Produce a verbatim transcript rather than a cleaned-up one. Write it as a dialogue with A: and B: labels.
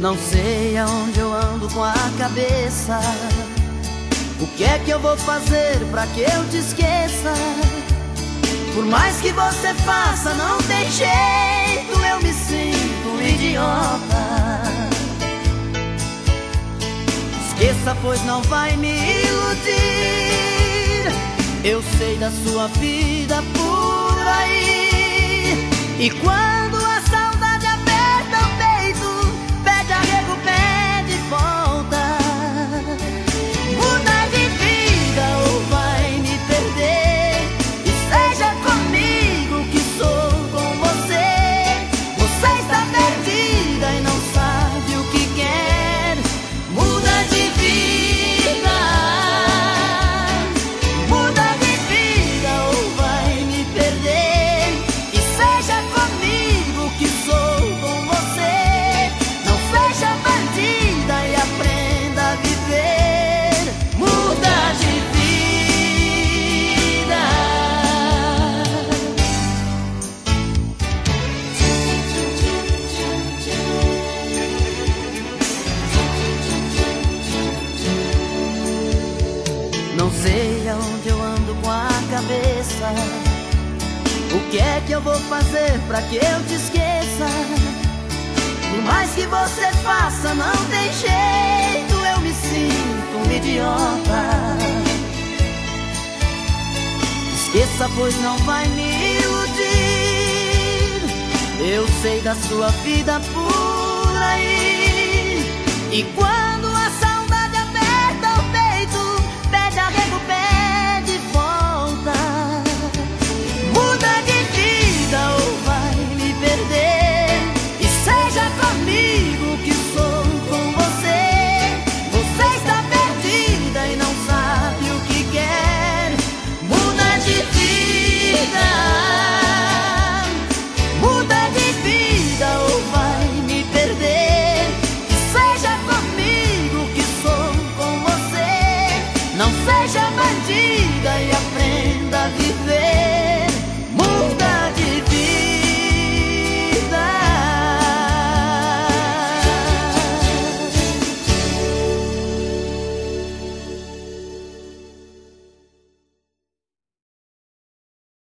A: Não sei aonde eu ando com a cabeça. O que é que eu vou fazer pra que eu te esqueça? Por mais que você faça, não tem jeito, eu me sinto um idiota. Esqueça, pois não vai me iludir. Eu sei da sua vida por aí. E quando a saudade aperta o peito, pede arrego, pede volta. Muda de vida ou vai me perder. E seja comigo que sou com você. Você está perdida e não sabe o que quer. Muda de vida, muda de vida ou vai me perder. E seja comigo que sou com você. Não seja bandida e aprenda a viver. Muda de vida. Não sei aonde eu ando com a cabeça. O que é que eu vou fazer pra que eu te esqueça? Por mais que você faça, não tem jeito, eu me sinto um idiota. Esqueça, pois não vai me iludir. Eu sei da sua vida por aí. E quando